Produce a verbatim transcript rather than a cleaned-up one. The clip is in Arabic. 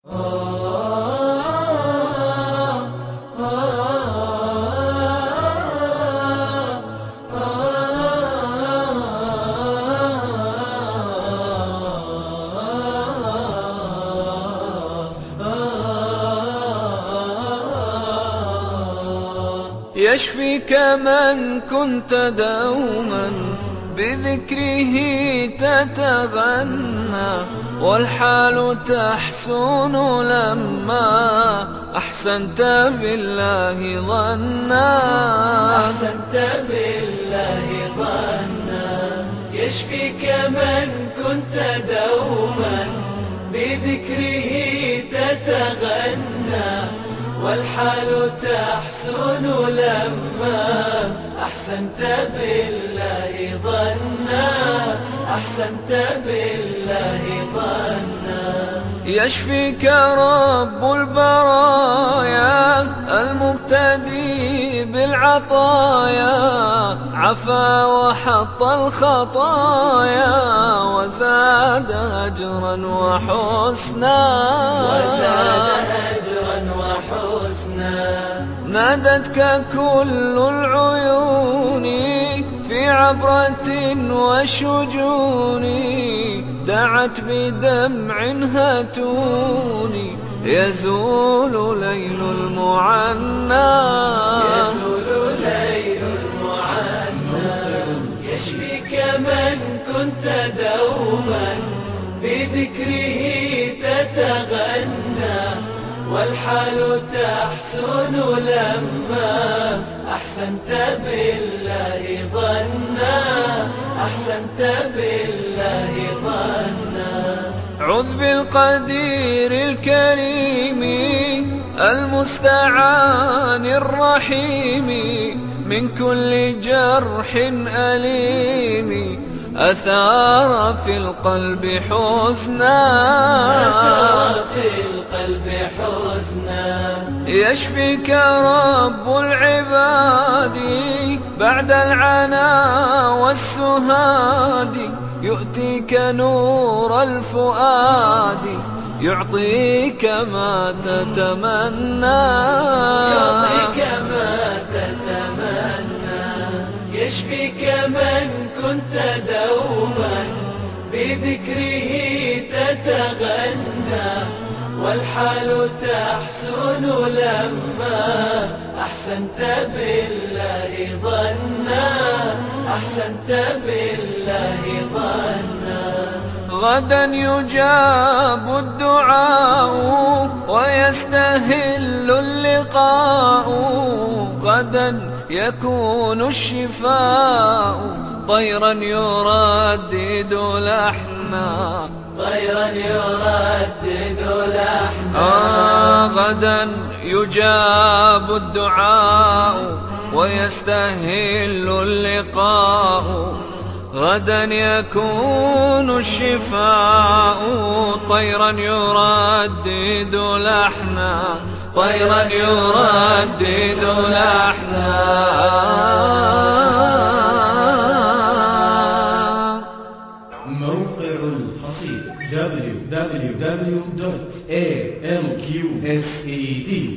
يشفيك من كنت دوما بذكره تتغنى، والحال تحسن لما أحسنت بالله ظنا. أحسنت بالله ظنا. يشفيك من كنت دوما بذكره تتغنى، والحال تحسن لما أحسنت بالله ظنا. أحسنت بالله ظنا. يشفيك رب البرايا المبتدي بالعطايا، عفا وحط الخطايا وزاد أجرا وحسنا. وزاد أجرا وحسنا. نادتك كل العيون في عبرة وشجون، دعت بدمع هتون يزول ليل المعنى. يزول ليل المعنى. يشفيك من كنت دوما بذكره تتغنى، والحال تحسن لما أحسنت بالله ظنا. أحسنت بالله ظنا. عذ بالقدير الكريم المستعان الرحيم من كل جرح أليم أثار في القلب حزنا. أثار في القلب حزنا. يشفيك رب العباد بعد العنا والسهاد، يؤتيك نور الفؤاد يعطيك ما تتمنى. يعطيك ما تتمنى. يشفيك من كنت دوما بذكره تتغنى، والحال تحسن لما أحسنت بالله ظنا. أحسنت بالله ظنا. غدا يجاب الدعاء ويستهل اللقاء، غدا يكون الشفاء طيرا يردد لحنا. طيرا يردد لحنا. آه غدا يجاب الدعاء ويستهل اللقاء، غدا يكون الشفاء طيرا يردد لحنا. طيرا يردد لحنا. موقع القصيد دبليو دبليو دبليو دوت إيه إل كيو إس إي دي